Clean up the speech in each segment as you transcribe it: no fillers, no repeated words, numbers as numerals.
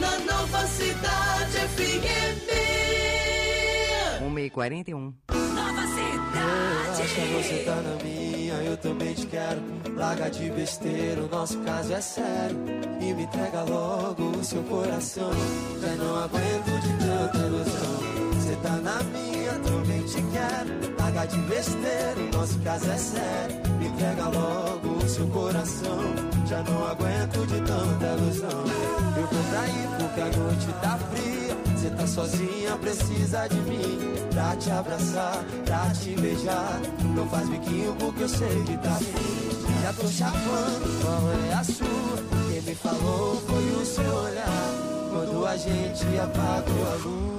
na Nova Cidade FM. 1h41. Nova Cidade. Acho que você tá na minha, eu também te quero. Larga de besteira, o nosso caso é sério. E me entrega logo o seu coração. Já não aguento de tanta ilusão. Você tá na minha, também te quero. Larga de besteira, o nosso caso é sério. Me entrega logo o seu coração. Já não aguento de tanta ilusão. Eu vou trair porque a noite tá fria. Você tá sozinha, precisa de mim. Pra te abraçar, pra te beijar. Não faz biquinho porque eu sei que tá fim. Já tô chapando, qual é a sua? Quem me falou foi o seu olhar. Quando a gente apagou a luz.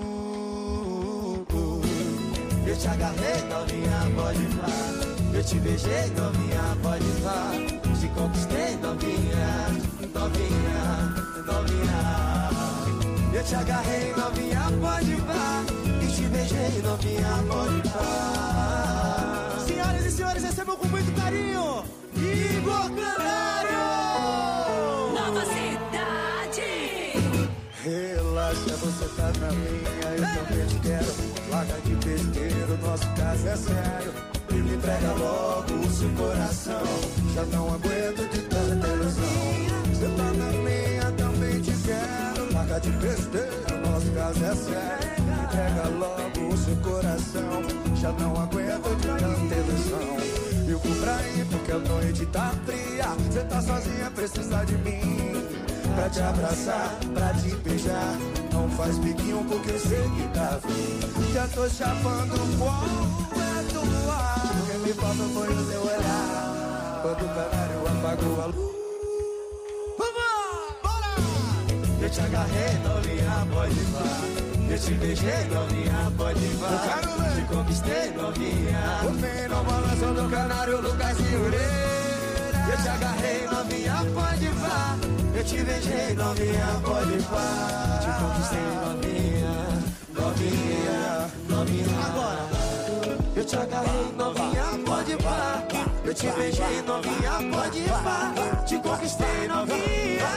Eu te agarrei, novinha, pode vá. Eu te beijei, novinha, pode vá. Te conquistei, novinha, novinha, novinha. Eu te agarrei, novinha, pode vá. E te beijei, novinha, pode vá. Senhoras e senhores, recebam com muito carinho Igor Canário. Nova Cidade. Relaxa, você tá na minha, eu também te quero. Larga de besteira, o nosso caso é sério. E me entrega logo o seu coração. Já não aguento de tanta ilusão. Você tá na minha, também te quero. Larga de besteira, o nosso caso é sério. Me entrega logo o seu coração. Já não aguento de tanta ilusão. Eu vou pra ir porque a noite tá fria. Você tá sozinha, precisa de mim. Pra te abraçar, pra te beijar. Não faz biquinho porque eu sei que tá fim. Já tô chapando qual é do ar. O que me falta foi o seu olhar. Quando o canário apagou a luz. Vamos, bora! Eu te agarrei, novinha, pode vá. Eu te beijei, novinha, pode vá. Eu quero ver. Te conquistei, novinha. O menino balançou do canário, Lucas e Ureira. Eu te agarrei, novinha, pode vá. Eu te beijei, novinha, pode vá. Te conquistei, novinha, novinha, novinha. Agora. Eu te agarrei, novinha, pode vá. Eu te beijei, novinha, pode vá. Te conquistei, novinha.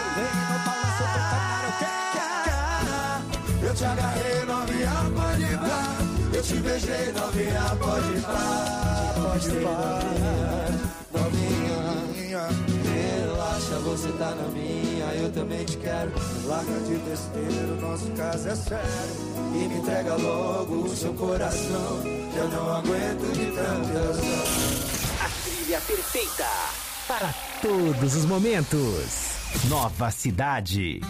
Eu te agarrei, novinha, pode vá. Eu te beijei, novinha, pode vá. Pode vá, novinha. Relaxa, você tá na minha, eu também te quero. Larga de besteira, o nosso caso é sério. E me entrega logo o seu coração. Já não aguento de tanta ilusão. A trilha perfeita para todos os momentos. Nova Cidade.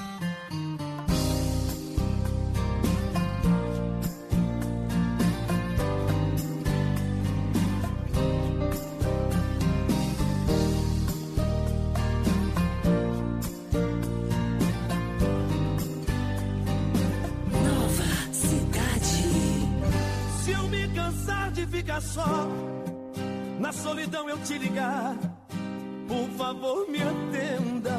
Só na solidão eu te ligar, por favor me atenda.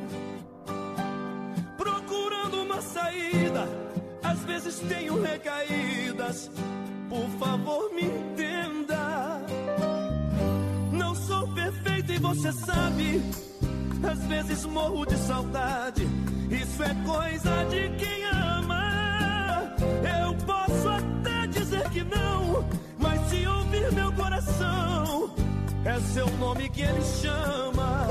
Procurando uma saída, às vezes tenho recaídas, por favor me entenda. Não sou perfeito e você sabe, às vezes morro de saudade. Isso é coisa de quem ama. Eu posso até dizer que não, mas se ouvir meu coração, é seu nome que ele chama.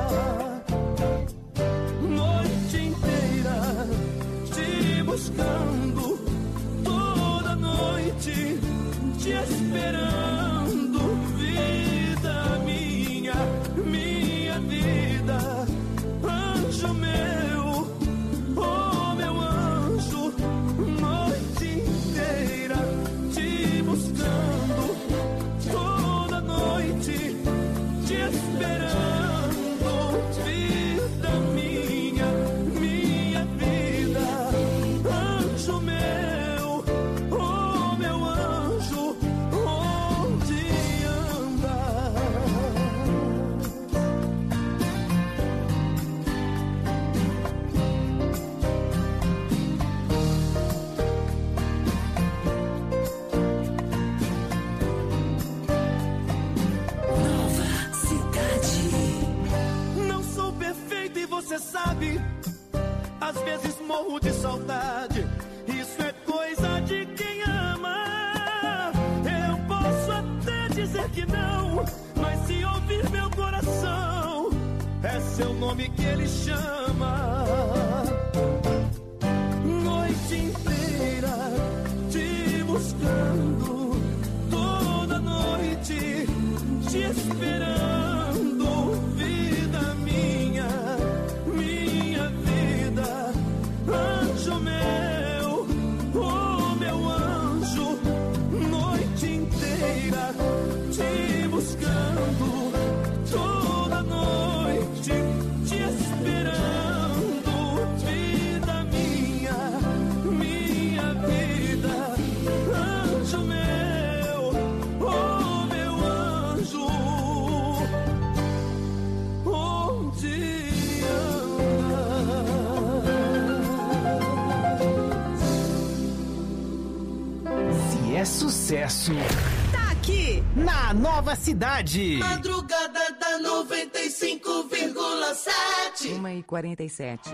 Noite inteira te buscando, toda noite te esperando. Vida minha, minha vida, anjo meu, oh meu anjo. Noite inteira te buscando, toda noite te esperando. às vezes morro de saudade. Isso é coisa de quem ama. Eu posso até dizer que não, mas se ouvir meu coração, é seu nome que ele chama. Noite inteira te buscando, toda noite te esperando, vida minha, minha vida, anjo meu, oh meu anjo, noite inteira te buscando, toda noite te esperando, vida minha, minha vida, anjo meu, oh meu anjo, onde anda? Se é sucesso, Tá aqui na Nova Cidade. Madrugada da 95,7. 1h47.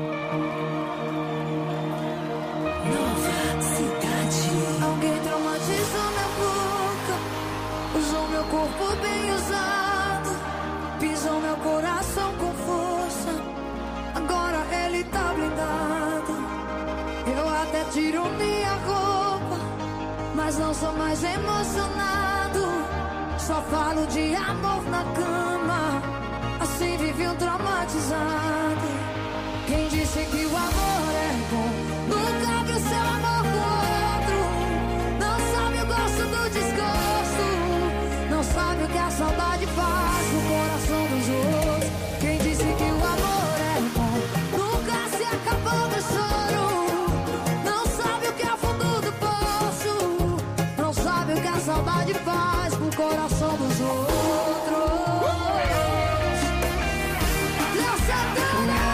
Nova Cidade. Alguém traumatizou minha boca, usou meu corpo bem usado, pisou meu coração com força, agora ele tá blindado. Eu até tiro minha roupa, mas não sou mais emocionado, só falo de amor na cama, assim vive um traumatizado. Quem disse que o amor é bom nunca viu seu amor com outro, não sabe o gosto do desgosto, não sabe o que a saudade faz no coração dos outros. Quem disse que o amor é bom nunca se acabou do choro, não sabe o que é o fundo do poço, não sabe o que a saudade faz no coração dos outros. Léo Santana!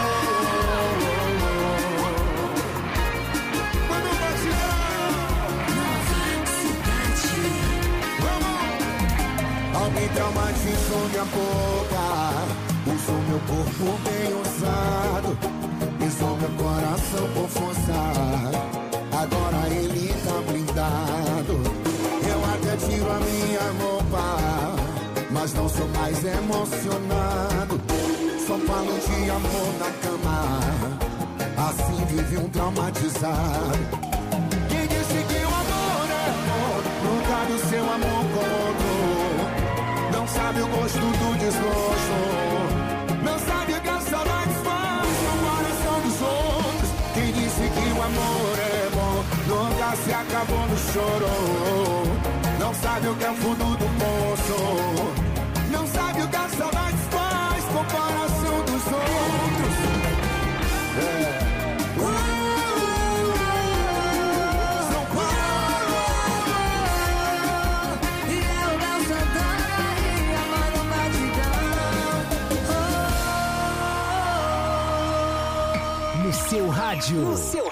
Alguém traumatizou minha boca, usou meu corpo bem usado, pisou meu coração com força, agora ele tá blindado. Eu até tiro a minha roupa, mas não sou mais emocionado, só falo de amor na cama, assim vive um traumatizado. Quem disse que o amor é bom nunca viu seu amor com outro, não sabe o gosto do desgosto, não sabe o que a saudade faz no coração dos outros. Quem disse que o amor é bom nunca se acabou no choro, não sabe o que é o fundo do poço, não sabe o que a saudade faz com o coração dos outros. São Paulo! E é o Léo Santana e a Mano Batidão. No seu rádio.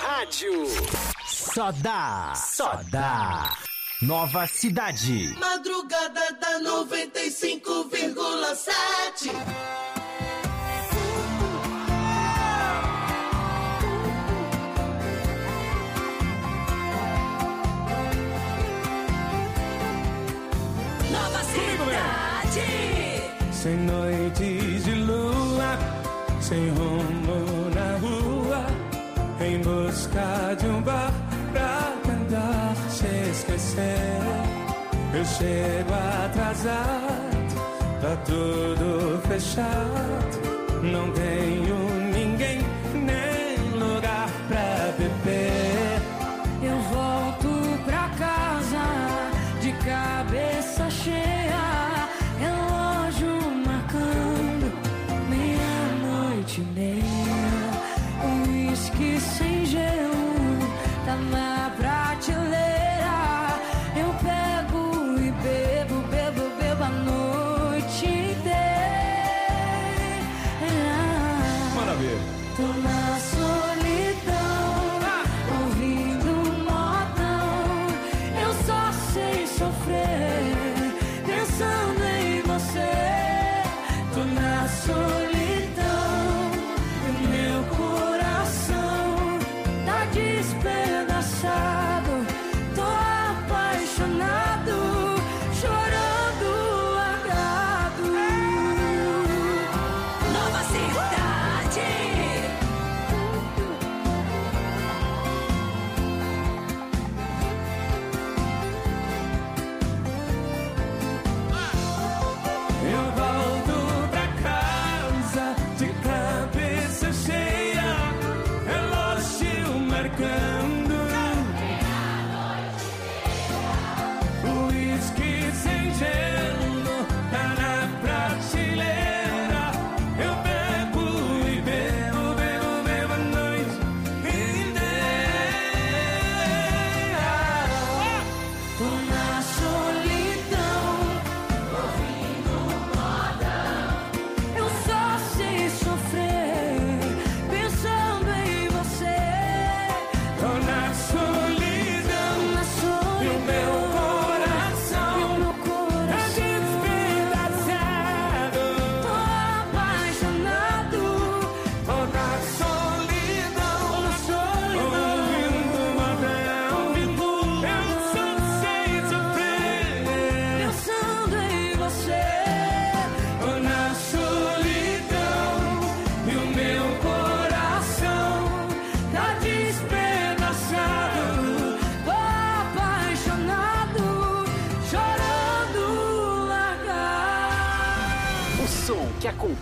Só dá. Nova Cidade. Madrugada da 95,7. Nova Cidade. Sem noites de lua, sem rumo na rua, em busca de um bar pra tentar se esquecer. Eu chego atrasado, tá tudo fechado, não tenho ninguém nem lugar pra beber. Eu volto pra casa de cabeça cheia, relógio marcando meia-noite e meia. Uísque sem gelo tá na prateleira, eu pego e bebo a noite inteira. Maravilha. Tô na solidão, ouvindo modão, eu só sei sofrer, pensando em você. Tô na solidão, e meu coração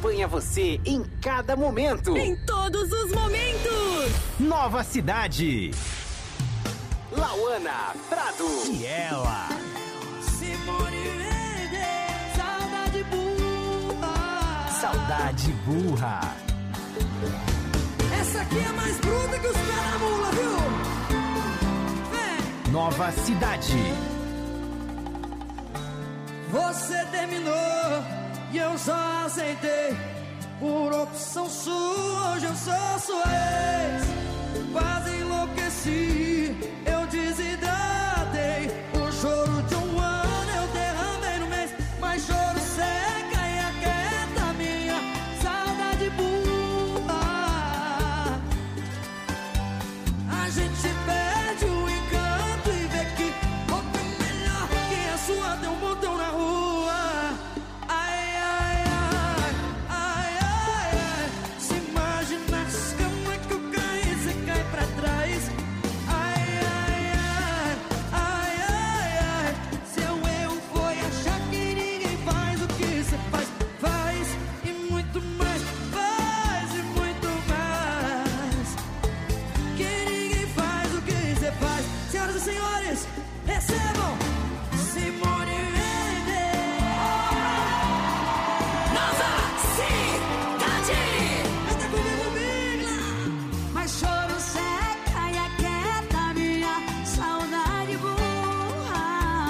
acompanha você em cada momento. Em todos os momentos. Nova Cidade. Lauana Prado. E ela. Simone Mendes, saudade burra. Saudade burra. Essa aqui é mais bruta que os caramula, viu? Vem. Nova Cidade. Você terminou e eu só aceitei. Por opção sua, hoje eu sou sua ex. Quase enlouqueci, eu desidratei. O choro de um ano eu derramei no mês. Mas choro seca e aquieta minha saudade burra. A gente perde o encanto e vê que outra melhor que a sua tem um botão na rua. Ai, ai, ai, ai, ai, ai. Se imagina as camas que eu caí, você cai pra trás. Ai, ai, ai, ai, ai, ai. Seu erro foi achar que ninguém faz o que você faz. Faz e muito mais, faz e muito mais. Que ninguém faz o que você faz. Senhoras e senhores, recebam Simone Mendes. Nova Cidade. Canta comigo, Bigla. Mas choro seca e aquieta minha saudade burra.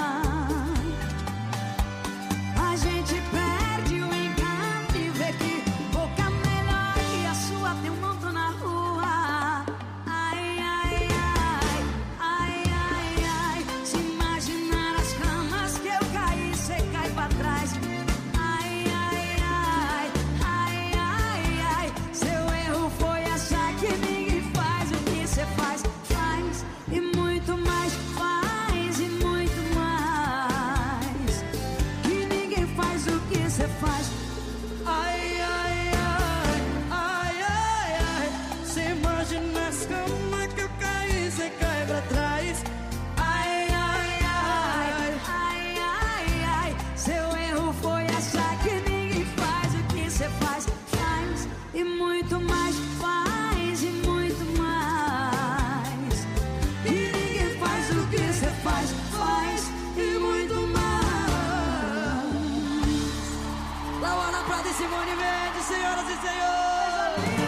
A gente perde o encanto e vê que boca melhor que a sua tem um monte na rua. Ai, ai, ai, ai, ai, ai. Se imaginar as camas que eu caí, cê cai pra trás. Ai, ai, ai, ai, ai, ai. Seu erro foi achar que ninguém faz o que cê faz. Faz e muito mais, faz e muito mais. Que ninguém faz o que cê faz. Ai, ai, ai, ai, ai, ai. Cê imagina as camas que eu caí, cê cai pra trás. Ai, ai, ai, ai, ai, ai. Seu erro foi achar que ninguém faz o que cê faz. Faz e muito mais, faz e muito mais. E ninguém faz o que cê faz. Faz e muito mais. Lauana Prado e Simone Mendes, senhoras e senhores.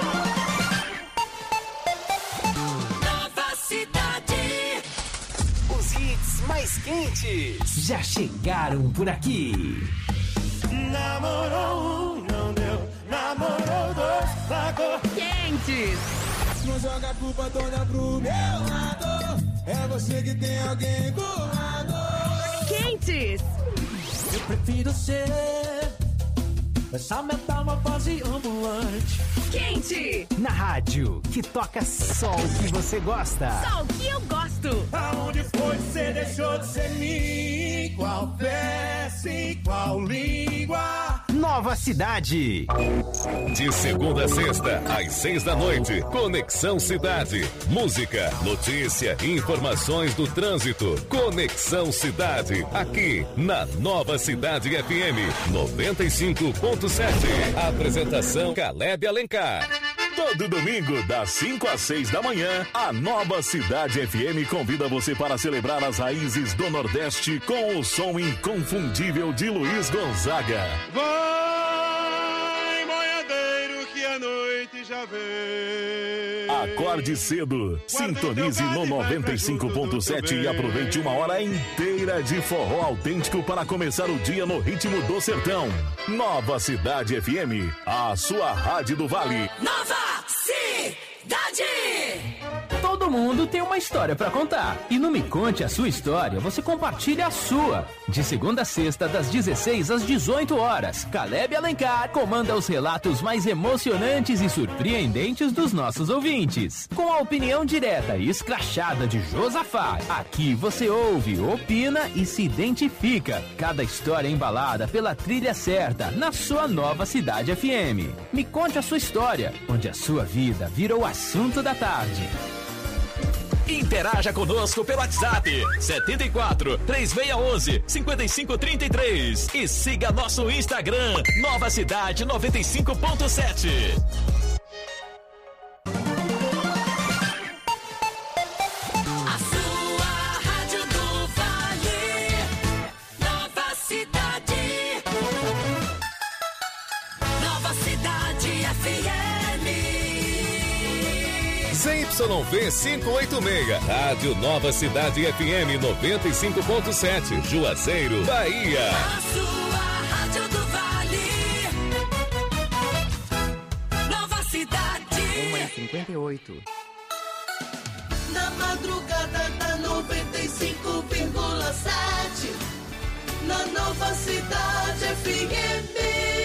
Nova Cidade. Os hits mais quentes já chegaram por aqui. Namorou um, não deu. Namorou dois, pagou. Quentes. Não joga a culpa toda pro meu lado. É você que tem alguém do lado. Quentes. Eu prefiro ser essa metamorfose ambulante. Quente. Na rádio, que toca só o que você gosta. Só o que eu gosto. Aonde foi que você deixou de ser mim? Qual peça e qual língua? Nova Cidade. De segunda a sexta, às 6 da noite, Conexão Cidade. Música, notícia, informações do trânsito. Conexão Cidade, aqui na Nova Cidade FM 95.7. Apresentação Caleb Alencar. Todo domingo, das 5 às 6 da manhã, a Nova Cidade FM convida você para celebrar as raízes do Nordeste com o som inconfundível de Luiz Gonzaga. Vai, boiadeiro, que a noite já vem. Acorde cedo, sintonize no 95.7 e aproveite uma hora inteira de forró autêntico para começar o dia no ritmo do sertão. Nova Cidade FM, a sua rádio do Vale. Nova Cidade. Todo mundo tem uma história pra contar. E no Me Conte a Sua História, você compartilha a sua. De segunda a sexta, das 16 às 18 horas, Caleb Alencar comanda os relatos mais emocionantes e surpreendentes dos nossos ouvintes. Com a opinião direta e escrachada de Josafá, aqui você ouve, opina e se identifica. Cada história é embalada pela trilha certa, na sua Nova Cidade FM. Me Conte a Sua História, onde a sua vida virou o assunto da tarde. Interaja conosco pelo WhatsApp 74 3611 5533 e siga nosso Instagram Nova Cidade 95.7. ZYV 586, Rádio Nova Cidade FM 95.7, Juazeiro, Bahia. A sua Rádio do Vale. Nova Cidade. 1h58. Na madrugada da 95,7. Na Nova Cidade FM.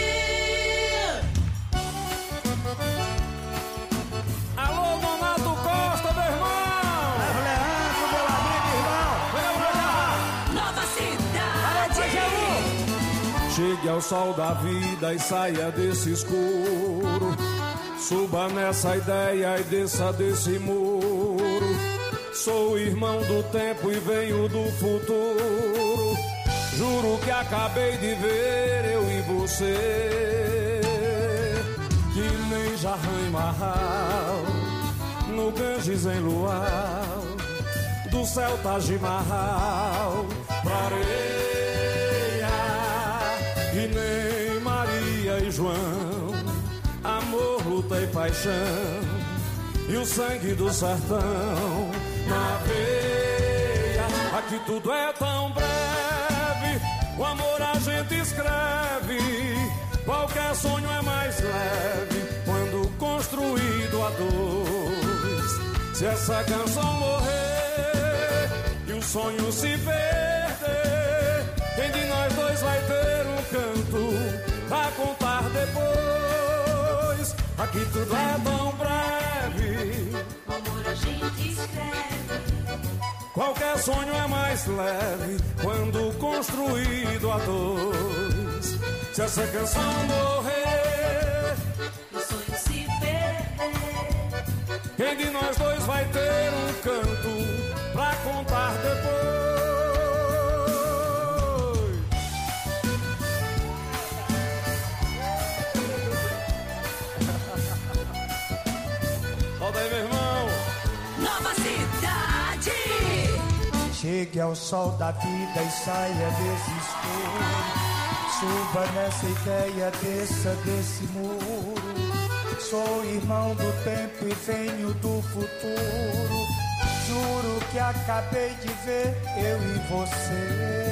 Alô, Donato Costa, meu irmão! É Leandro, meu amigo, irmão! Vem Nova Cidade! Chegue ao sol da vida e saia desse escuro. Suba nessa ideia e desça desse muro. Sou irmão do tempo e venho do futuro. Juro que acabei de ver eu e você. Que nem Jarrã e Marral, no Ganges em Luau, do céu Taj Mahal pra areia. Que nem Maria e João, amor, luta e paixão, e o sangue do sertão na veia. Aqui tudo é tão breve, o amor a gente escreve. Qualquer sonho é mais leve quando construído a dois. Se essa canção morrer e o sonho se perder, quem de nós dois vai ter um canto pra contar depois? Aqui tudo é tão breve, o amor a gente escreve. qualquer sonho é mais leve quando construído a dois. Se essa canção morrer, o sonho se perder, quem de nós dois vai ter um canto pra contar depois? Volta aí, meu irmão. Nova Cidade. Chegue ao sol da vida e saia desse escuro. Suba nessa ideia, desça desse muro. Sou irmão do tempo e venho do futuro. Juro que acabei de ver eu e você.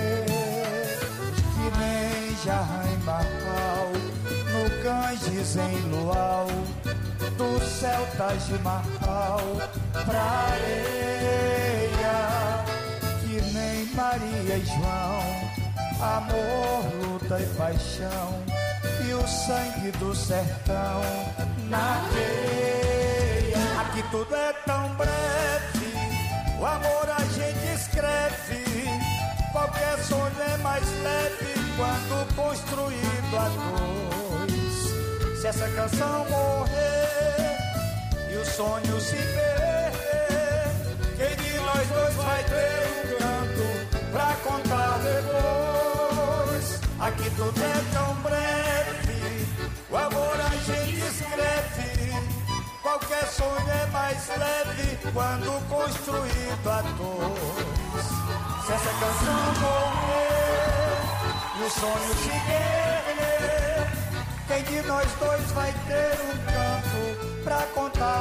Que nem Jarrã e Marral, no Ganges em Luau, do céu Taj Mahal pra areia. Que nem Maria e João, amor, luta e paixão, e o sangue do sertão na veia. Aqui tudo é tão breve, o amor a gente escreve. Qualquer sonho é mais leve quando construído a dois. Se essa canção morrer e o sonho se perder, quem de nós dois vai ter um canto pra contar depois? Aqui tudo é tão breve, o amor a gente escreve. Qualquer sonho é mais leve quando construído a dois. Se essa canção morrer e o sonho se perder, quem de nós dois vai ter um canto pra contar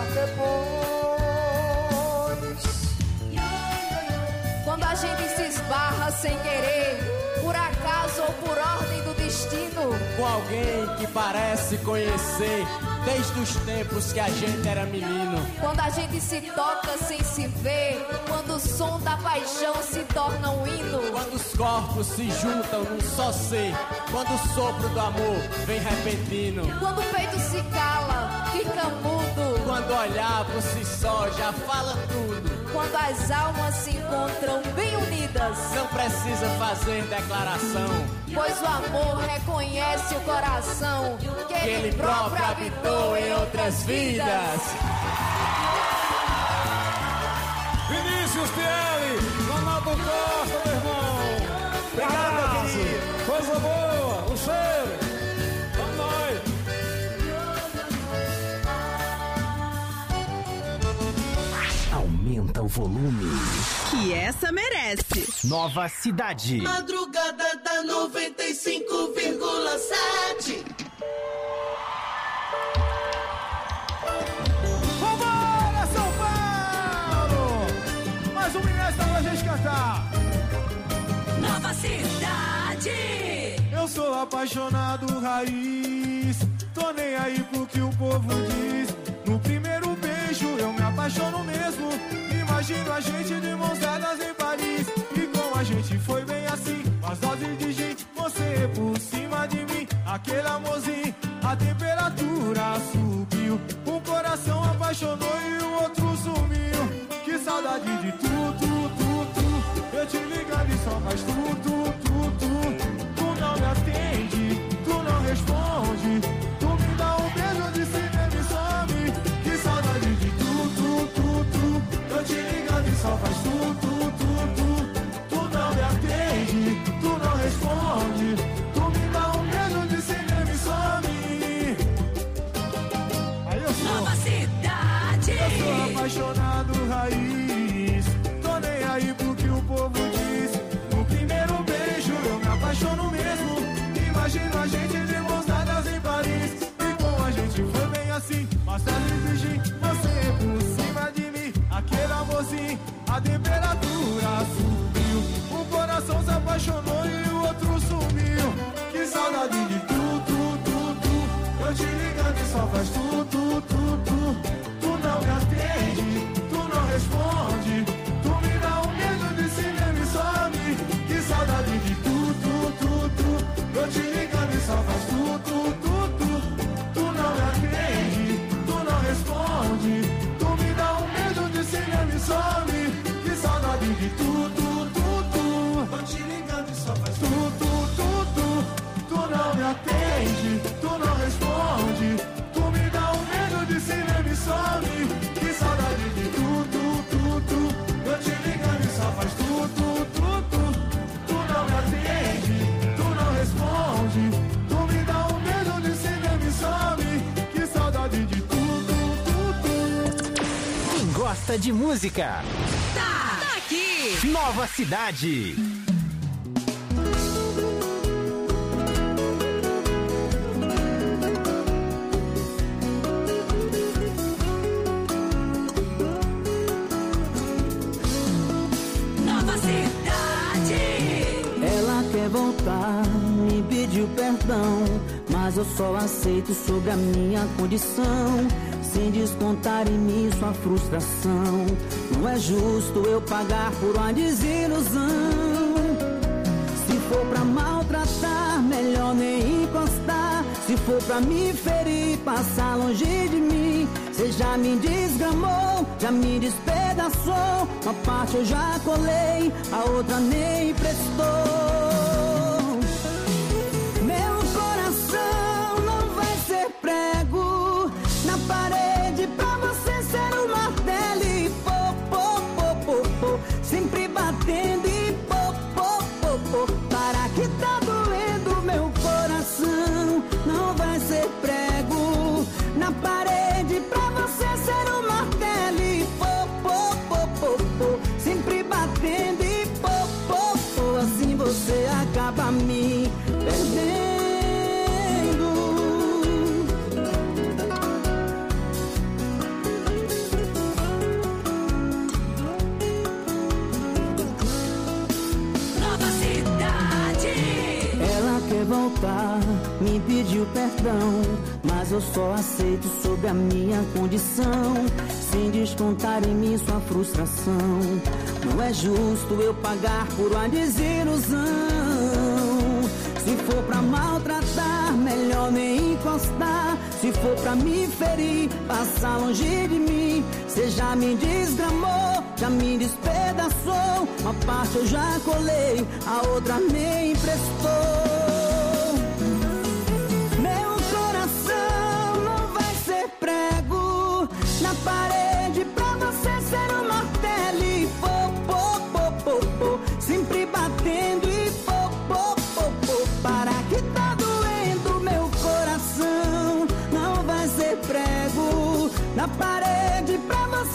depois? Quando a gente se esbarra sem querer, por acaso ou por ordem do destino, com alguém que parece conhecer desde os tempos que a gente era menino. quando a gente se toca sem se ver, quando o som da paixão se torna um hino, Quando os corpos se juntam num só ser, quando o sopro do amor vem repentino, quando o peito se cala, fica mudo, quando olhar por si só já fala tudo. quando as almas se encontram bem unidas, Não precisa fazer declaração, pois o amor reconhece o coração que ele próprio habitou em outras vidas. E Costa, meu irmão. Obrigado, meu querido. Coisa boa, um cheiro. Vamos nós. Aumenta o volume. Que essa merece. Nova Cidade. Madrugada da 95,7. Vambora, São Paulo! Mais um minuto pra gente cantar. Nova Cidade. Eu sou apaixonado raiz. Tô nem aí pro que o povo diz. No primeiro beijo eu me apaixono mesmo. Imagino a gente de mãos dadas em Paris. E com a gente foi bem assim. As doses de gente, você por cima de mim. Aquele amorzinho, a temperatura subiu. Um coração apaixonou e o outro sumiu. Que saudade de tu. Eu te ligando e só faz tu. Tu não me atende, tu não responde. Tu me dá um beijo de cinema e some. Que saudade de tu. Eu te ligando e só faz tu. Tu não me atende, tu não responde. Tu me dá um beijo de cinema e some. Aí eu sou Nova Cidade. Eu sou apaixonado raiz. Tô nem aí pro que o povo diz. No primeiro beijo eu me apaixono mesmo. Imagino a gente de mãos dadas em Paris. E com a gente foi bem assim. Mas tá exigir você por cima de mim. Aquele amorzinho, a temperatura subiu. O coração se apaixonou e o outro sumiu. Que saudade de tu. Eu te ligando e só faz tu. Tu não me atende, tu não responde. Tu me dá um beijo de cinema e some. Que saudade de tu. Eu te ligando e só faz tu. Tu não me atende, tu não responde. Tu me dá um beijo de cinema e some. Que saudade de tu. Eu te ligando e só faz tu. Tu não me atende, tu não responde. Tu me dá um beijo de cinema e some. Que saudade de tu. Eu te ligando e só faz tu. Tu não me atende, tu não responde. Tu me dá um beijo de cinema e some. Que saudade de tu. Quem gosta de música? Tá aqui. Nova Cidade. Nova Cidade. Ela quer voltar, me pediu perdão, mas eu só aceito sob a minha condição, sem descontar em mim sua frustração. Não é justo eu pagar por uma desilusão. Se for pra maltratar, melhor nem encostar. Se for pra me ferir, passar longe de mim. Cê já me desgramou, já me despedaçou. Uma parte eu já colei, a outra nem prestou. Meu coração não vai ser prego na parede pra você ser um martelo e pô, pô, pô, pô, pô, sempre batendo e pô, pô, pô, pô. Para que tá doendo meu coração, não vai ser prego na parede pra você ser um martelo e pô, pô, pô, pô, pô, sempre batendo e pô, pô, pô. Assim você acaba me perdendo. Nova Cidade. Ela quer voltar, me pediu perdão, mas eu só aceito sob a minha condição, sem descontar em mim sua frustração. Não é justo eu pagar por uma desilusão. Se for pra maltratar, melhor nem encostar. Se for pra me ferir, passar longe de mim. Cê já me desgramou, já me despedaçou. Uma parte eu já colei, a outra nem emprestou. Meu coração não vai ser prego na parede pra você ser um martelo e pô, pô, pô, pô, pô,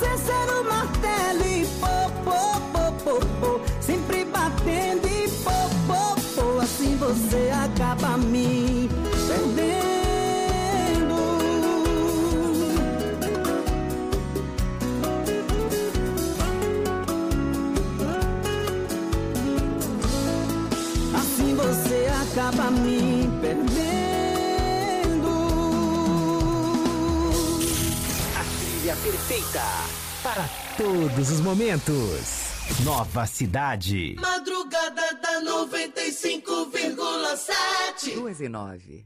você ser o martelo e pô, pô, pô, pô, pô, sempre batendo e pô, pô, pô, assim você acaba me perdendo. Assim você acaba me perdendo. A trilha perfeita para todos os momentos. Nova Cidade. Madrugada da 95,7. 2:09.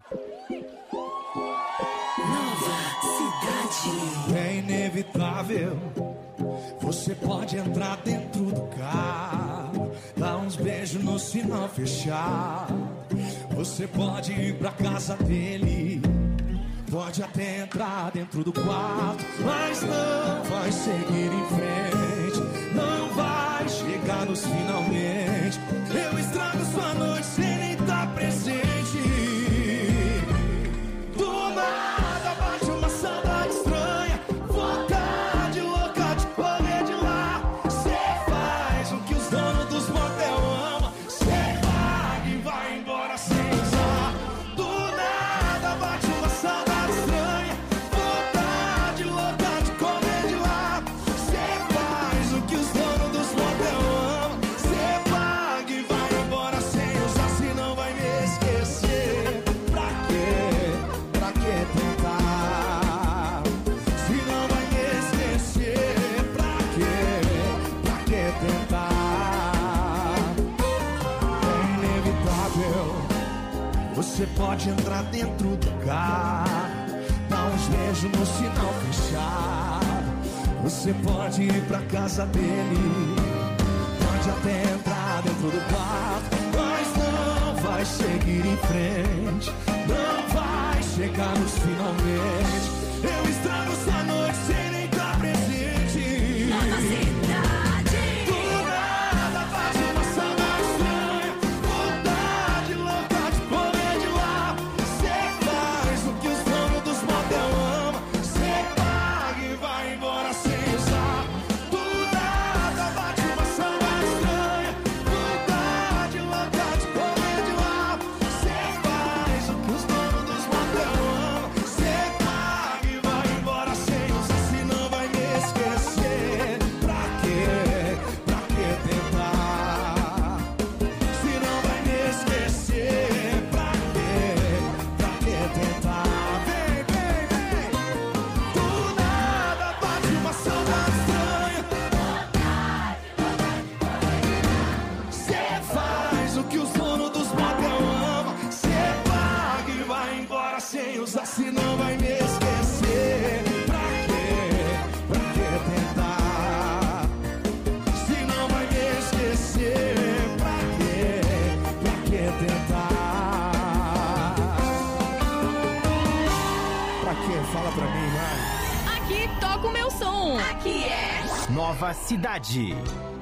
Nova Cidade. É inevitável. Você pode entrar dentro do carro, dar uns beijos no sinal fechar. Você pode ir pra casa dele, pode até entrar dentro do quarto, mas não vai seguir em frente, não vai chegar nos finalmente. Eu estrago sua noite sem nem estar presente. Do nada bate uma saudade estranha, vontade louca de correr de lá. Cê faz o que os donos dos motel amam, cê paga e vai embora sem usar. Do nada bate uma saudade estranha, vontade louca de correr de lá. Cê faz o que os donos dos motel amam, cê paga e vai embora sem usar. Se não vai me esquecer, pra quê? Pra que tentar? Se não vai me esquecer, pra quê? Pra que tentar? É inevitável. Você pode entrar dentro do carro, dar uns beijos no sinal fechado. Você pode ir pra casa dele, pode até entrar dentro do quarto, mas não vai seguir em frente, não vai chegar nos finalmente. Eu estrago sua noite sem nem estar presente. Nova Cidade. Do nada faz uma saudade estranha, vontade louca de correr de lá. Cê faz o que os donos dos motel amam, cê paga e vai embora sem usar. Do nada bate uma saudade estranha, vontade louca de correr de lá. Cê faz o que os donos dos motel amam, cê paga e vai embora sem usar. Se não vai me esquecer, pra quê? Pra que tentar? Se não vai me esquecer, pra quê? Pra que tentar? Vem, vem, vem. Do nada bate uma saudade estranha, cê faz o que os donos dos motel amam, cê paga e vai embora sem usar. Se não vai me esquecer, pra quê? Pra que tentar? Se não vai me esquecer, pra quê? Pra que tentar? Pra quê? Fala pra mim, vai. Aqui toca o meu som. Aqui é Nova Cidade.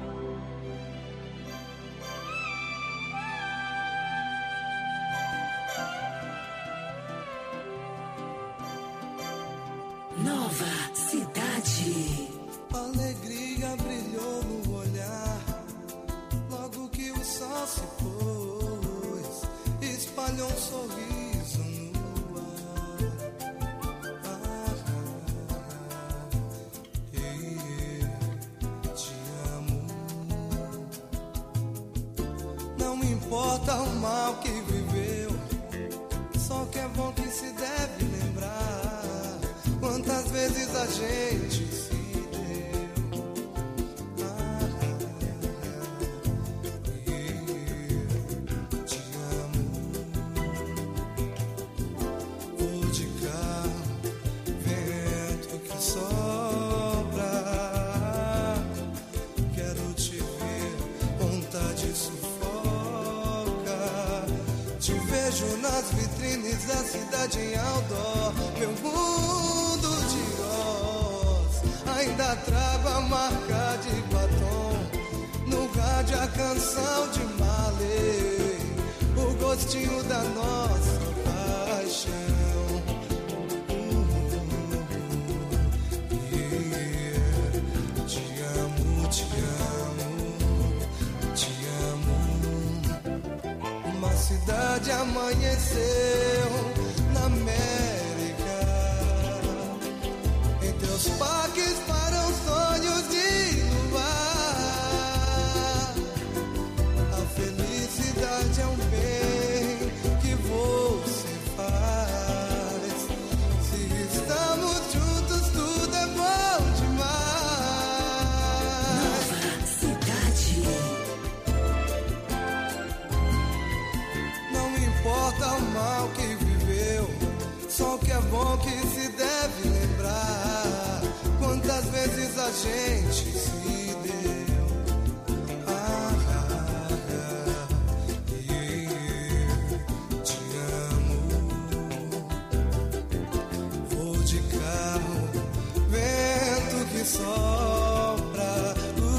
Nova Cidade. Alegria brilhou no olhar, logo que o sol se pôs, espalhou um sorriso no ar. Te amo. Não me importa o mal que viveu, só que é bom que se deve lembrar quantas vezes a gente se te amo. Vou de carro, vento que sopra. Quero te ver, vontade sufoca. Te vejo nas vitrines da cidade em outdoor. Meu mundo de Oz, ainda trago a marca de batom. No rádio a canção de Marley, o gostinho da nossa paixão. cidade amanheceu na América. Em teus parques param sonhos de luar. A felicidade é um bem que você faz. Se estamos juntos, tudo é bom demais. Nova cidade. Não importa o mal que viveu, só o que é bom que se deve lembrar. Quantas vezes a gente se deu. Te amo. Vou de carro, vento que sopra.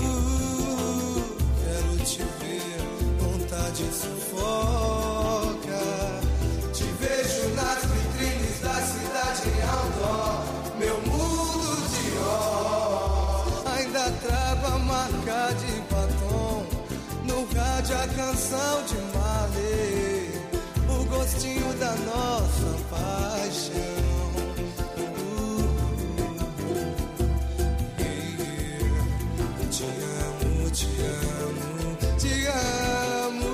Quero te ver, vontade sufoca. Te vejo nas vitrines da cidade em outdoor. Meu mundo de ó. Ainda trago a marca de batom. No rádio a canção de Marley. O gostinho da nossa paixão. Te amo, te amo, te amo.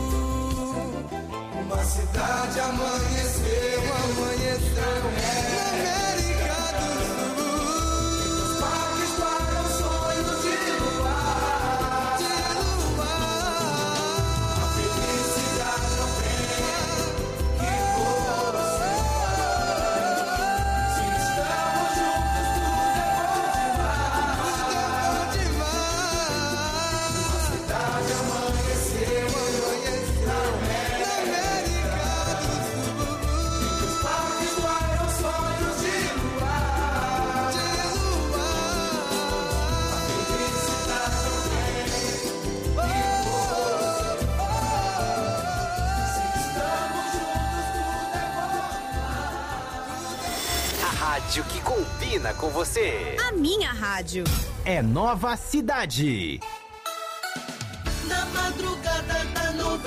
Uma cidade amanheceu, amanheceu na América do Sul. Os parques param sonhos de luar, de luar. A felicidade não vem que você faz. Se estamos juntos, tudo é bom demais. Uma cidade amanheceu, amanheceu na América do Sul. Os parques param sonhos de luar, de luar. A felicidade não vem que você faz. Se estamos juntos, tudo é bom. A rádio que combina com você. A minha rádio. É Nova Cidade. Na madrugada da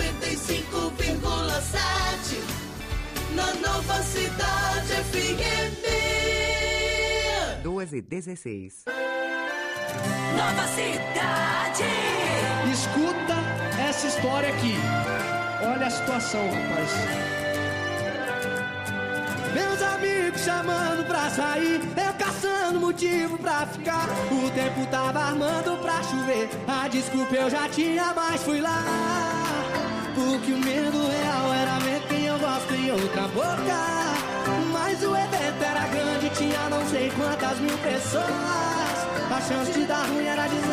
95,7. Na Nova Cidade FM. 2h16. Nova cidade. Escuta essa história aqui. Olha a situação, rapaz. Meus amigos chamando pra sair, eu caçando motivo pra ficar. O tempo tava armando pra chover, a desculpa eu já tinha, mas fui lá. Porque o medo real era ver quem eu gosto em outra boca. Mas o evento era grande, tinha não sei quantas mil pessoas. A chance de dar ruim era de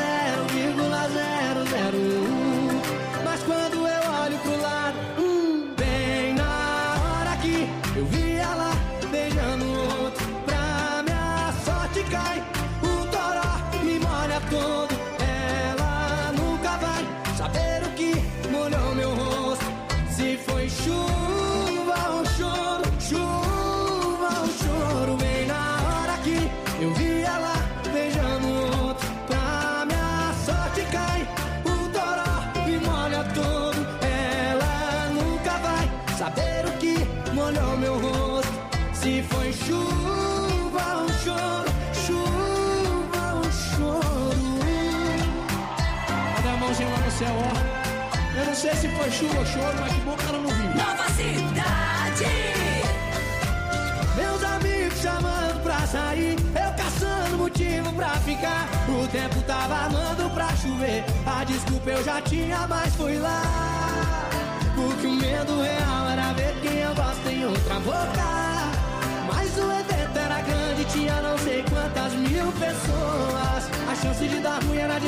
0,001. Mas quando eu olho pro lado, bem na hora que eu vi ela beijando outro, pra minha sorte cai o toró, me molha todo. Ela nunca vai saber o que molhou meu rosto. Se foi chuva ou choro, chuva ou choro. Bem na hora que eu vi ela beijando outro, pra minha sorte cai o toró, me molha todo. Ela nunca vai saber o que molhou meu rosto. Se foi chuva ou choro, chuva ou choro. Olha a mãozinha lá no céu, ó. Eu não sei se foi chuva ou choro, mas que bom que ela não viu. Nova cidade. Meus amigos chamando pra sair, eu caçando motivo pra ficar. O tempo tava armando pra chover, a desculpa eu já tinha, mas fui lá. Porque o medo real era ver quem eu gosto em outra boca. Mas o evento era grande, tinha não sei quantas mil pessoas. A chance de dar ruim era de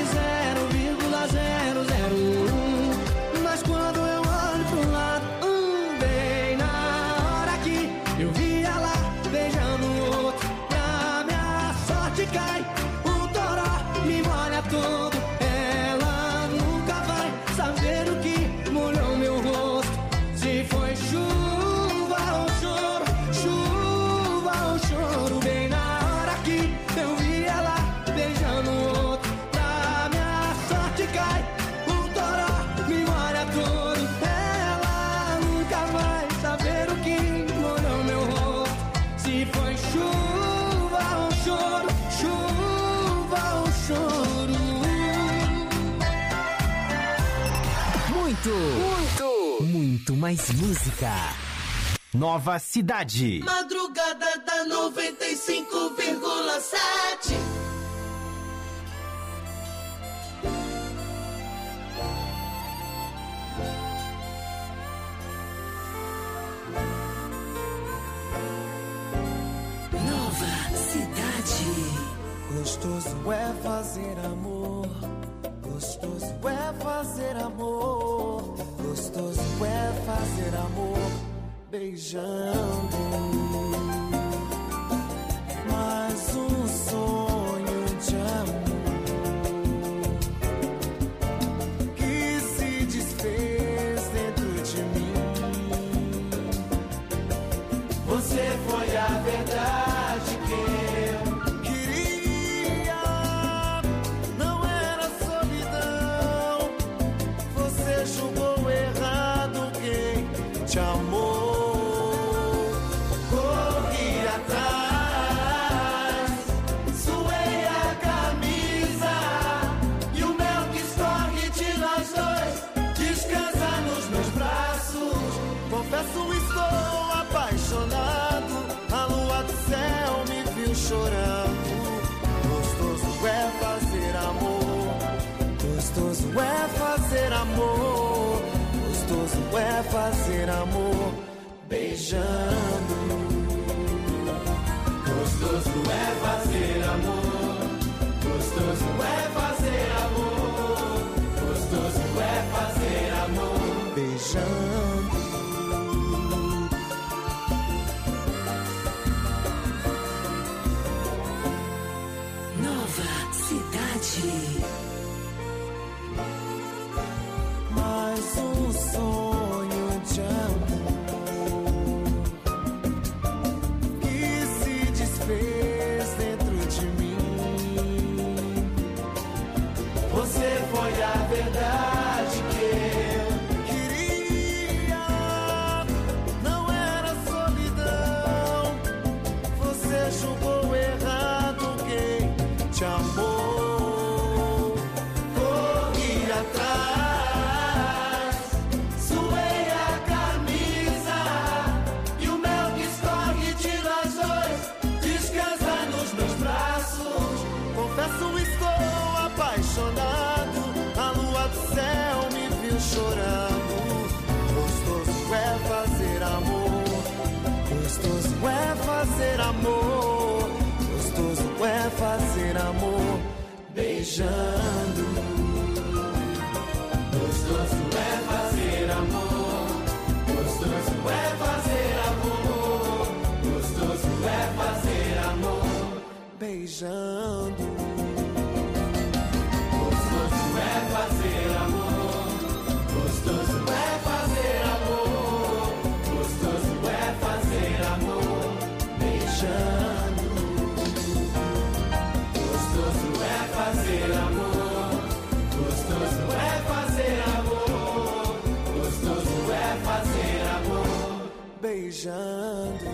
0,001. Mas quando eu olho pro lado, bem na hora que eu vi ela beijando outro, pra minha sorte cai o toró, me molha todo. Ela nunca vai saber o que molhou meu rosto. Se foi chuva ou choro, chuva ou choro. Bem na hora que eu vi ela beijando outro, pra minha Muito mais música. Nova Cidade. Madrugada da 95,7. Gostoso é fazer amor, gostoso é fazer amor, gostoso é fazer amor, beijando. Mais um sonho de amor que se desfez dentro de mim. Você foi a verdade que eu julgou errado quem te amou. Corri atrás, suei a camisa e o mel que escorre de nós dois descansa nos meus braços. Confesso, estou apaixonado, a lua do céu me viu chorando. Gostoso é fazer amor, gostoso é fazer amor, gostoso é fazer amor, beijando. Gostoso é fazer amor, gostoso é fazer amor, gostoso é fazer amor, beijando. Nova Cidade. Mais um sonho de amor que se desfez dentro de mim. Você foi a verdade que eu queria, não era solidão. Você julgou errado quem te amou. Corri atrás, suei a camisa e o mel que escorre de nós dois descansa nos meus braços. Confesso, estou apaixonado, a lua do céu me viu chorando. Gostoso é fazer amor, gostoso é fazer amor, gostoso é fazer amor, beijando. Gostoso é fazer amor, gostoso é fazer amor, gostoso é fazer amor, beijando. Gostoso é fazer amor, gostoso é fazer amor, gostoso é fazer amor, beijando. Gostoso é fazer amor, gostoso é fazer amor, gostoso é fazer amor, beijando.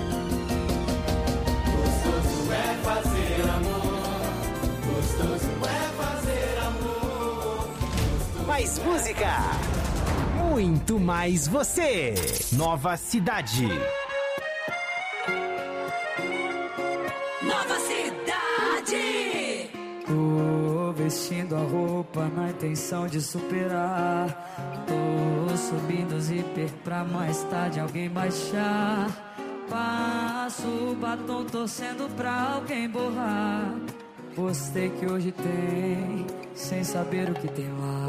Gostoso é fazer amor, gostoso é fazer amor. Mais música, muito mais você. Nova Cidade. Nova Cidade. Tô vestindo a roupa na intenção de superar. Tô subindo o zíper pra mais tarde alguém baixar. Passo o batom torcendo pra alguém borrar. Postei que hoje tem, sem saber o que tem lá.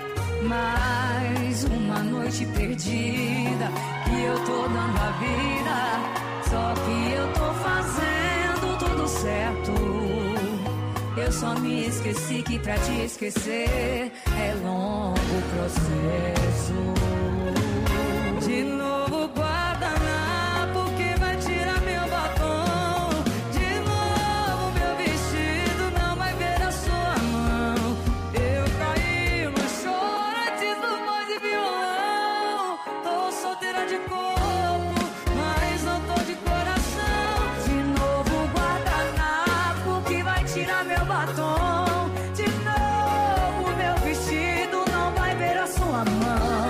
Mais uma noite perdida que eu tô dando a vida. Só que eu tô fazendo tudo certo. Eu só me esqueci que pra te esquecer é longo o processo. De novo guardanapo que vai tirar meu batom. De novo meu vestido não vai ver a sua mão. Eu caí no choro antes do voz e violão. Tô solteira de corpo, mas não tô de coração. De novo guardanapo que vai tirar meu batom. De novo meu vestido não vai ver a sua mão.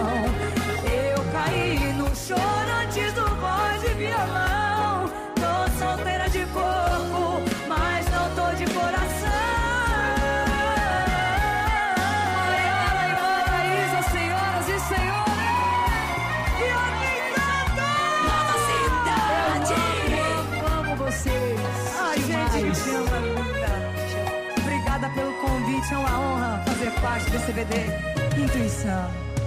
pelo convite, é uma honra fazer parte desse CBD Intuição.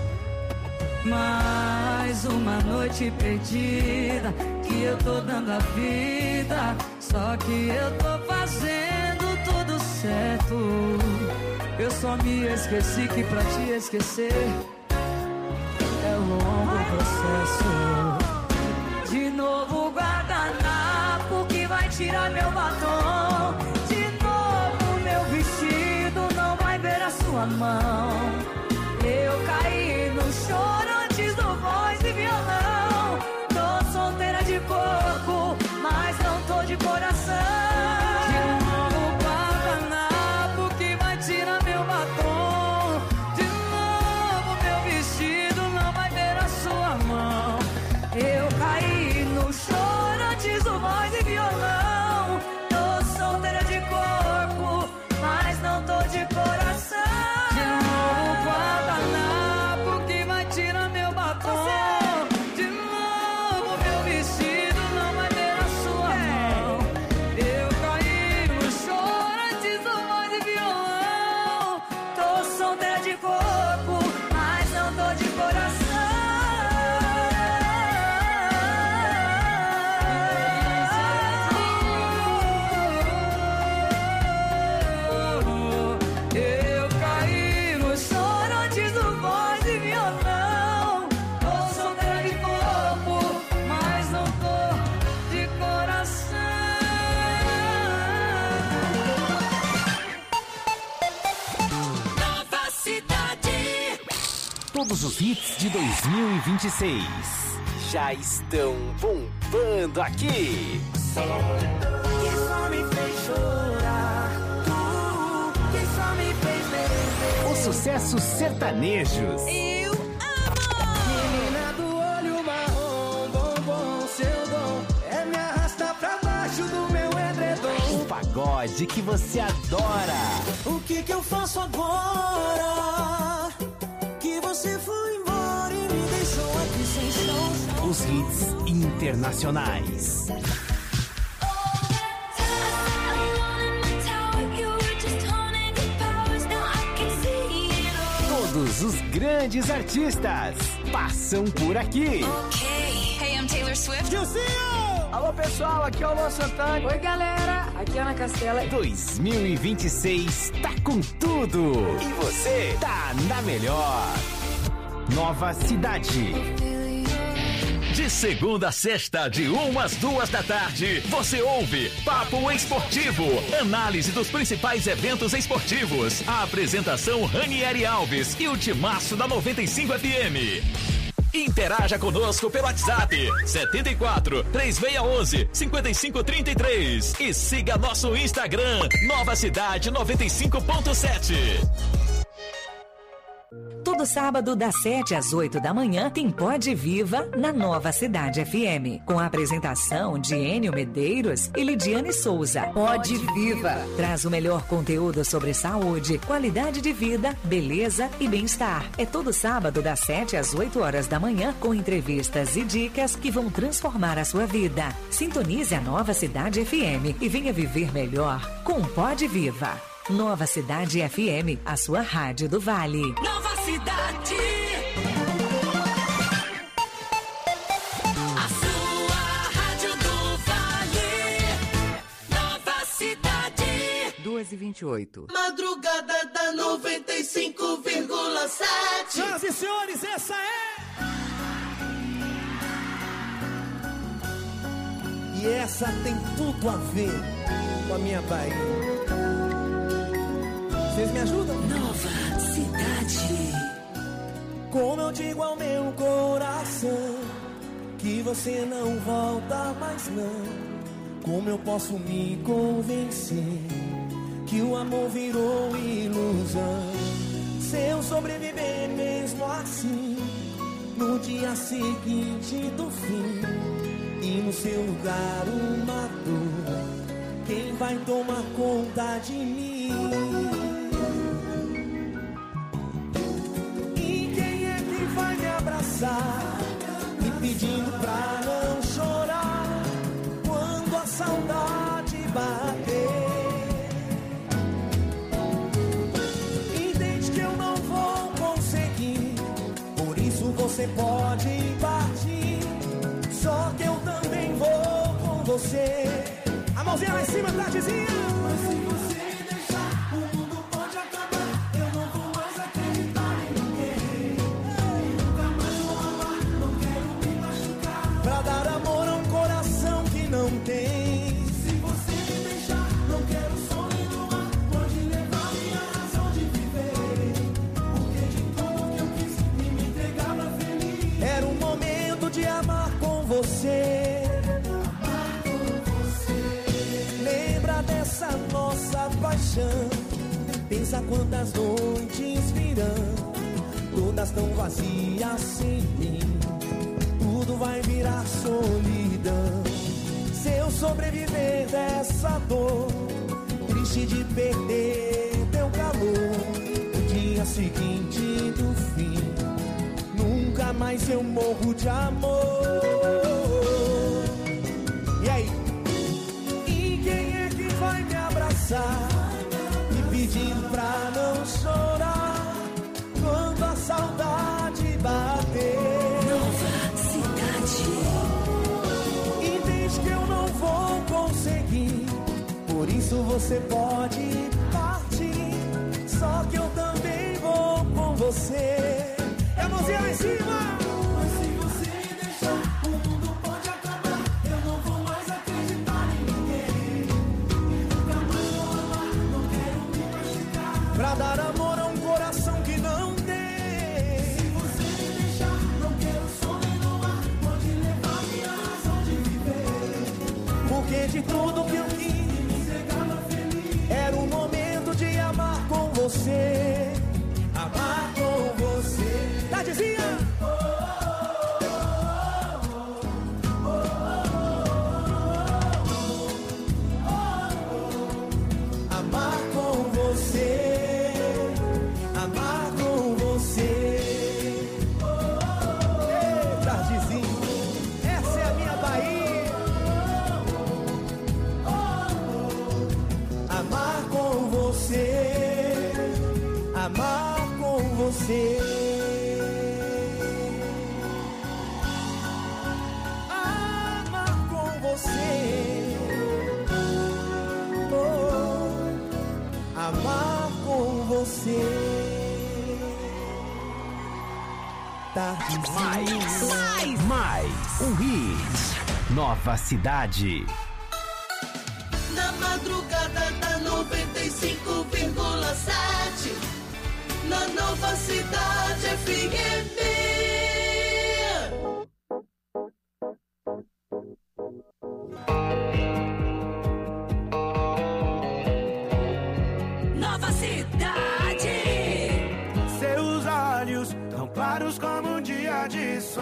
Mais uma noite perdida, que eu tô dando a vida, só que eu tô fazendo tudo certo. Eu só me esqueci que pra te esquecer é um longo processo. De novo guardanapo que vai tirar meu batom. De novo meu vestido não vai ver a sua mão. Eu caí no choro antes do voz e violão. Tô solteira de corpo, mas não tô de coração. De novo guardanapo que vai tirar meu batom. De novo meu vestido não vai ver a sua mão. Eu caí no choro antes do voz e violão. Tô solteira de corpo, mas não tô de coração. De novo guardanapo que vai tirar meu batom. De novo meu vestido não vai ver a sua mão. Eu caí no choro antes do voz e violão. Tô solteira de corpo, mas não tô de coração. Todos os hits de 2026 já estão bombando aqui. Que só me fez chorar, que só me fez beber. Os sucessos sertanejos. Eu amo! Menina do olho marrom, bombom, seu dom é me arrastar pra baixo do meu edredom. O pagode que você adora. O que eu faço agora? Que você foi embora e me deixou aqui sem chão. Os hits internacionais. Todos os grandes artistas passam por aqui. Hey, I'm Taylor Swift. Alô pessoal, aqui é o Luan Santana. Oi galera, aqui é Ana Castela. 2026 tá com tudo. E você tá na melhor. Nova Cidade. De segunda a sexta, de 1 às 2 da tarde, você ouve Papo Esportivo. Análise dos principais eventos esportivos. A apresentação Ranieri Alves e o timaço da 95 FM. Interaja conosco pelo WhatsApp 74 3611 5533 e siga nosso Instagram Nova Cidade 95.7. Todo sábado, das 7 às 8 da manhã, tem Pode Viva na Nova Cidade FM. Com a apresentação de Enio Medeiros e Lidiane Souza. Pode Viva traz o melhor conteúdo sobre saúde, qualidade de vida, beleza e bem-estar. É todo sábado, das 7 às 8 horas da manhã, com entrevistas e dicas que vão transformar a sua vida. Sintonize a Nova Cidade FM e venha viver melhor com Pode Viva. Nova Cidade FM, a sua rádio do Vale. Nova Cidade. A sua rádio do Vale. Nova Cidade. 2h28. Madrugada da 95,7. Senhoras e senhores, essa é... E essa tem tudo a ver com a minha Bahia. Vocês me ajudam? Nova Cidade. Como eu digo ao meu coração que você não volta mais não. Como eu posso me convencer que o amor virou ilusão? Se eu sobreviver mesmo assim, no dia seguinte do fim, e no seu lugar uma dor, quem vai tomar conta de mim? Vai me abraçar, me pedindo pra não chorar quando a saudade bater. você pode partir, só que eu também vou com você. A mãozinha lá em cima, Tardezinha. Mas se você me deixar, o mundo pode acabar. Eu não vou mais acreditar em ninguém. Nunca mais vou amar, não quero me machucar. Pra dar amor a um coração que não tem. Se você me deixar, não quero sol nem luar. Pode levar minha razão de viver. Porque de tudo que eu quis, me entregava feliz. Era um momento de amar com você. Dessa nossa paixão, pensa quantas noites virão, todas tão vazias sem mim. Tudo vai virar solidão. Se eu sobreviver dessa dor, triste de perder teu calor, no dia seguinte do fim, nunca mais eu morro de amor. E aí? Vai me abraçar, me pedindo pra não chorar quando a saudade bater. Nova Cidade. E diz que eu não vou conseguir, por isso você pode partir, só que eu também vou com você. É a mãozinha lá em cima. Mas se você me deixar, o mundo pode acabar. Eu não vou mais acreditar em ninguém. Pra dar amor a um coração que não tem. Se você me deixar, não quero sol nem luar. Pode levar minha razão de viver. Porque de tudo que eu quis, me entregava feliz. era o momento de amar com você. Amar com você. Tardezinha! Amar com você. Amar com você. Ei, Tardezinho, essa é a minha Bahia. Amar com você. Amar com você. Amar com você. Oh, amar com você. Mais um hit. Nova Cidade. Na madrugada da 95,7. Na Nova Cidade FM. Nova Cidade. Seus olhos tão claros como um dia de sol.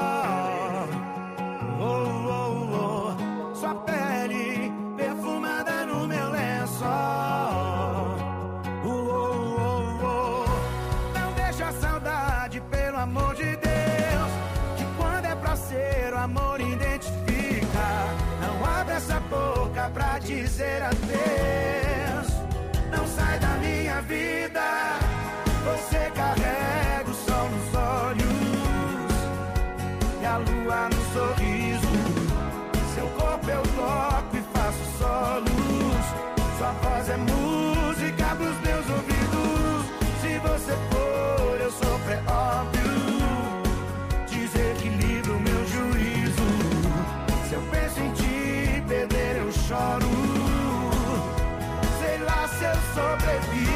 Oh, oh, oh. Sua pele perfumada no meu lençol. Oh, oh, oh, oh. Não deixa a saudade, pelo amor de Deus. Que quando é pra ser, o amor identifica. Não abre essa boca pra dizer adeus. Não sai da minha vida. Você carrega o sol nos olhos e a lua no sorriso. Seu corpo eu toco e faço solos. Sua voz é música pros meus ouvidos. Se você for, eu sofro, é óbvio. Desequilibro meu juízo. Se eu penso em te perder, eu choro. Sei lá se eu sobrevivo.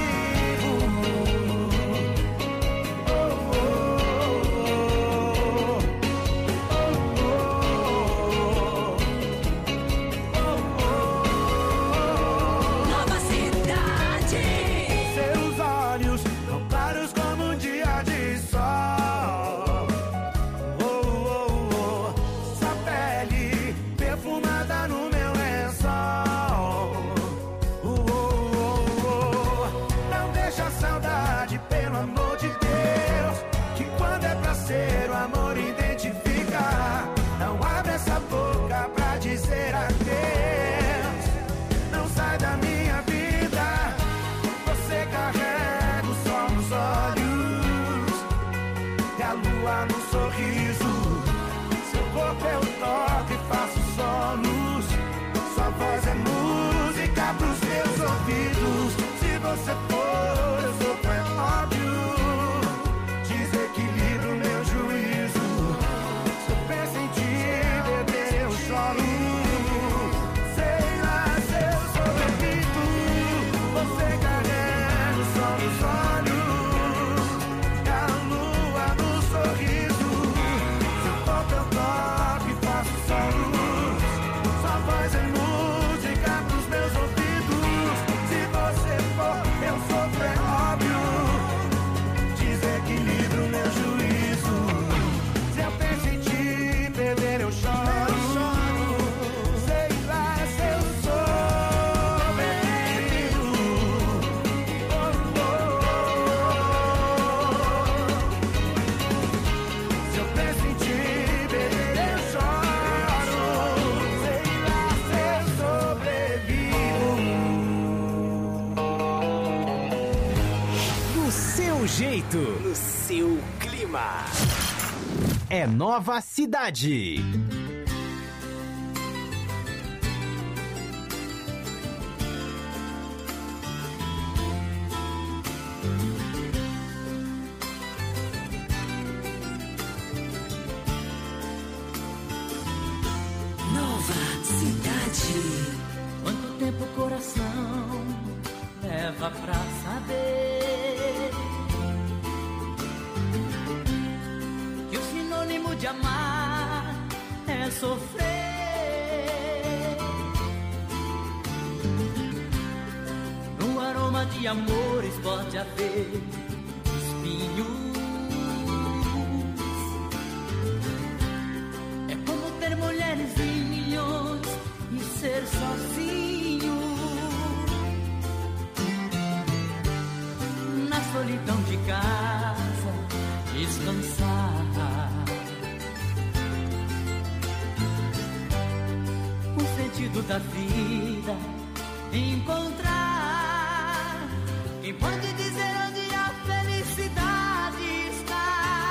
no sorriso. Seu corpo eu toco e faço solos. Sua voz é música pros meus ouvidos. Se você for, eu sou, é óbvio. Desequilibro meu juízo. Se eu penso em te beber, eu choro. Sei lá se eu sobrevivo. Você carrega o sol nos olhos. E a lua no sorriso. Seu corpo eu toco e faço solos. Sua voz é música pros meus ouvidos. Se você for, eu sofro, é óbvio. Desequilibro meu juízo. Se eu penso em te beber, eu choro. Sei lá se eu sobrevivo. Se eu penso em te beber, eu choro. Sei lá se eu sobrevivo. Do seu jeito, no seu clima. É Nova Cidade. Nova Cidade. Quanto tempo o coração leva pra saber que o sinônimo de amar é sofrer? No aroma de amores pode haver espinhos. É como ter mulheres em milhões e ser sozinho na solidão de casa, descansar. O sentido da vida encontrar. Quem pode dizer onde a felicidade está?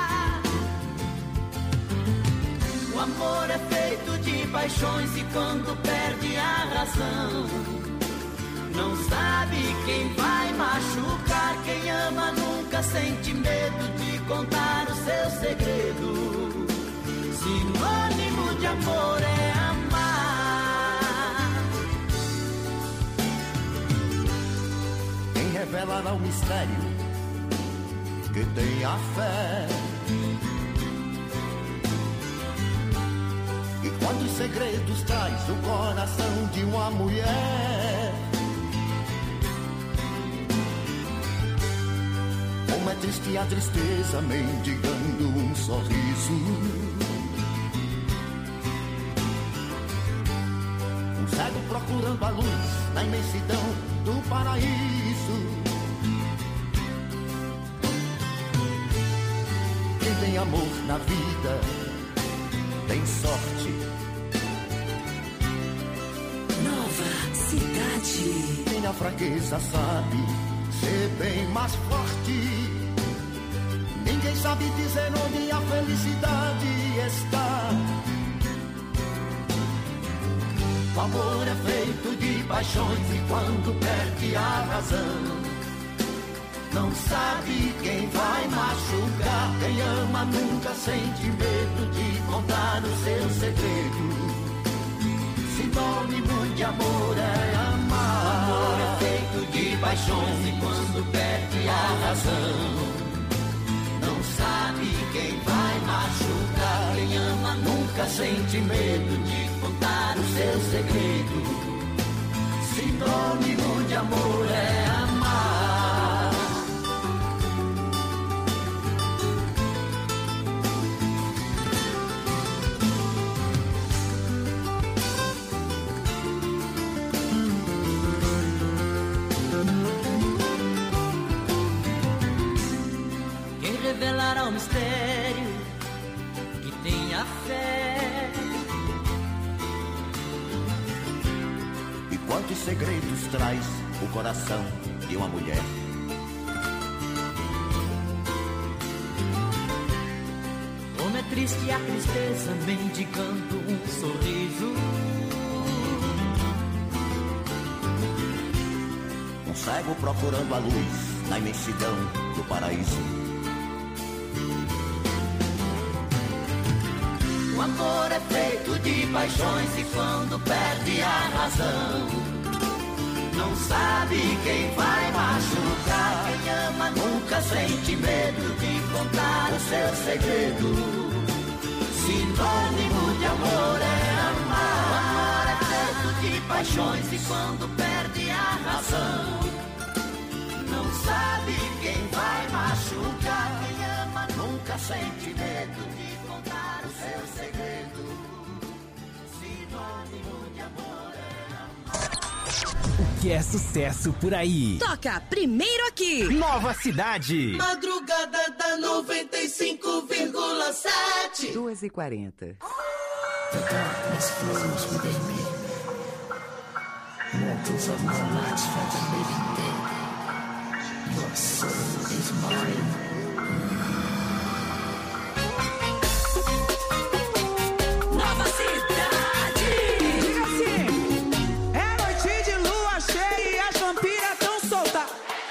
O amor é feito de paixões e quando perde a razão, não sabe quem vai machucar. Quem ama nunca sente medo de contar o seu segredo. Sinônimo de amor é amar. Quem revelará o mistério que tem a fé? E quantos segredos traz o coração de uma mulher? Como é triste a tristeza mendigando um sorriso. Um cego procurando a luz na imensidão do paraíso. Quem tem amor na vida tem sorte. Nova Cidade. Quem a fraqueza sabe ser bem mais forte. Ninguém sabe dizer onde a felicidade está. O amor é feito de paixões e quando perde a razão, não sabe quem vai machucar. Quem ama nunca sente medo de contar o seu segredo. Sinônimo de amor é amar. O amor é feito de paixões e quando perde a razão, não sabe quem vai machucar. Quem ama nunca sente medo de contar o seu segredo. Sinônimo de amor é amar. Quem revelará o mistério que tem a fé? E quantos segredos traz o coração de uma mulher? triste a tristeza mendigando um sorriso. Um cego procurando a luz na imensidão do paraíso. O amor é feito de paixões e quando perde a razão, não sabe quem vai machucar. Quem ama nunca sente medo de contar o seu segredo. Sinônimo de amor é amar. O amor é feito de paixões e quando perde a razão, não sabe quem vai machucar. Quem ama nunca sente medo de contar o seu segredo. Sinônimo de amor é amar. O que é sucesso por aí? Toca primeiro aqui. Nova Cidade. Madrugada da 95,7. 2h40. The darkness flows within me. Mortals of no match for the living dead. Your soul is mine. Nova Cidade. Diga assim: é noite de lua cheia e as vampiras tão soltas.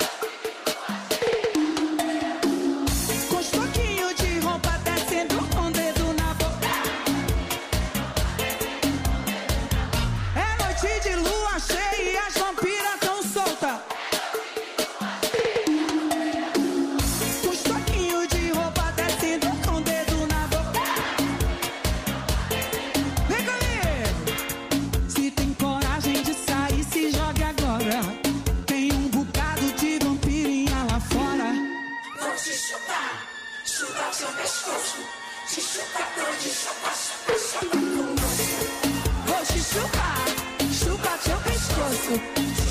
Com os toquinhos de roupa descendo com o dedo na boca. É noite de lua cheia e as vampiras tão soltas. Com os toquinhos de roupa descendo com o dedo na boca. Vem comigo! Se tem coragem de sair, se jogue agora. Tem um bocado de vampirinha lá fora. Vou te chupar, chupar seu pescoço. Te chupar todo, chupar, chupar, chupar com gosto. Vou te chupar, chupar seu pescoço.